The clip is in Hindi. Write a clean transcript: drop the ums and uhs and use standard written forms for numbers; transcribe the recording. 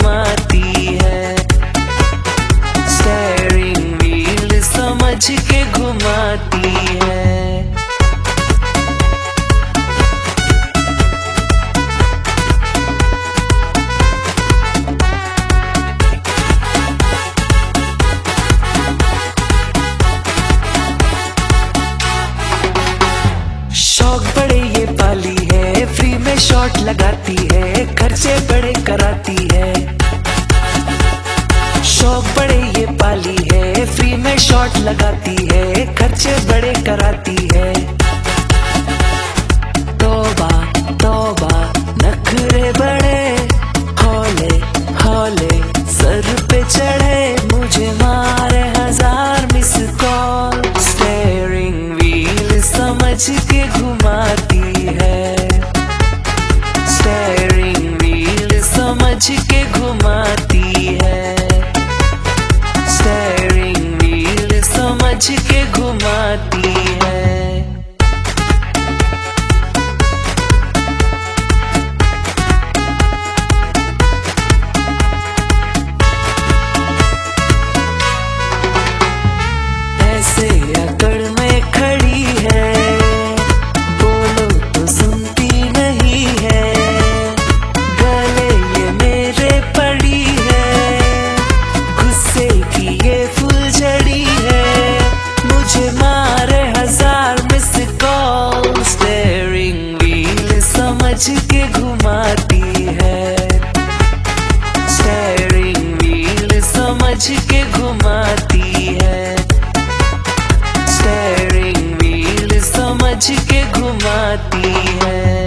घुमाती है, स्टीयरिंग व्हील समझ के घुमाती है। शौक बड़े ये पाली है, फ्री में शॉट लगाती है, खर्चे बड़े कराती है। शौक बड़े ये पाली है, फ्री में शॉट लगाती है, खर्चे बड़े कराती है। तौबा तौबा नखरे बड़े, हौले हौले सर पे चढ़े, मुझे मारे 1000 मिस कॉल। स्टीयरिंग व्हील समझ के घुमाती है, स्टीयरिंग व्हील समझ के घुमाती है, स्टीयरिंग व्हील समझ के घुमाती है। ऐसे अकड़ में खड़ी है, बोलो तो सुनती नहीं है, गले ये मेरे पड़ी है, गुस्से की ये फुलझड़ी है, मुझे मारे 1000 मिस कॉल। स्टीयरिंग व्हील समझ के घुमाती है, स्टीयरिंग व्हील समझ के घुमाती है, स्टीयरिंग व्हील समझ के घुमाती है।